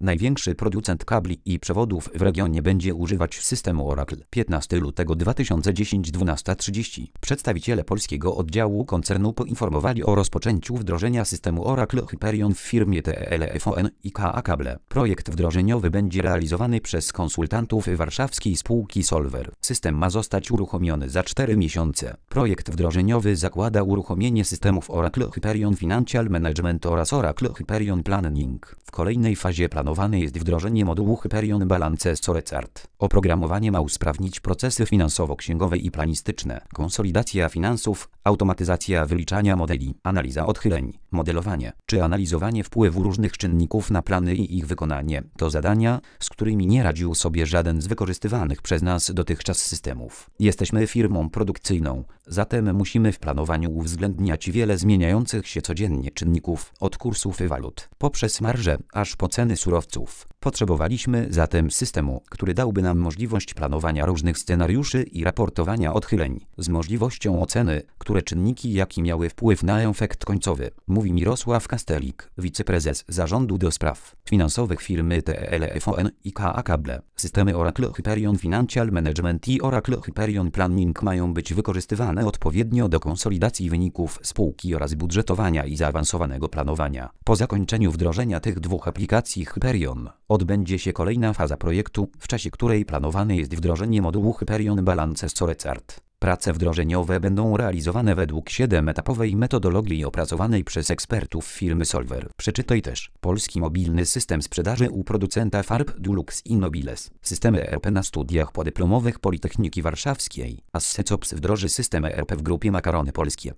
Największy producent kabli i przewodów w regionie będzie używać systemu Oracle. 15 lutego 2010 12:30. Przedstawiciele polskiego oddziału koncernu poinformowali o rozpoczęciu wdrożenia systemu Oracle Hyperion w firmie TLFON i KA Kable. Projekt wdrożeniowy będzie realizowany przez konsultantów warszawskiej spółki Solver. System ma zostać uruchomiony za 4 miesiące. Projekt wdrożeniowy zakłada uruchomienie systemów Oracle Hyperion Financial Management oraz Oracle Hyperion Planning. W kolejnej fazie planowane jest wdrożenie modułu Hyperion Balance Scorecard. Oprogramowanie ma usprawnić procesy finansowo-księgowe i planistyczne, konsolidacja finansów, automatyzacja wyliczania modeli, analiza odchyleń, modelowanie czy analizowanie wpływu różnych czynników na plany i ich wykonanie. To zadania, z którymi nie radził sobie żaden z wykorzystywanych przez nas dotychczas systemów. Jesteśmy firmą produkcyjną, zatem musimy w planowaniu uwzględniać wiele zmieniających się codziennie czynników, od kursów walut, poprzez marże, aż po ceny surowców. Potrzebowaliśmy zatem systemu, który dałby nam możliwość planowania różnych scenariuszy i raportowania odchyleń, z możliwością oceny, które czynniki jaki miały wpływ na efekt końcowy, mówi Mirosław Kastelik, wiceprezes zarządu do spraw finansowych firmy TLFON i KA Kable. Systemy Oracle Hyperion Financial Management i Oracle Hyperion Planning mają być wykorzystywane odpowiednio do konsolidacji wyników spółki oraz budżetowania i zaawansowanego planowania. Po zakończeniu wdrożenia tych dwóch aplikacji Hyperion odbędzie się kolejna faza projektu, w czasie której planowane jest wdrożenie modułu Hyperion Balance Scorecard. Prace wdrożeniowe będą realizowane według 7-etapowej metodologii opracowanej przez ekspertów firmy Solver. Przeczytaj też: Polski mobilny system sprzedaży u producenta farb Dulux Innobiles. Systemy ERP na studiach podyplomowych Politechniki Warszawskiej. Assecops wdroży system ERP w grupie Makarony Polskie.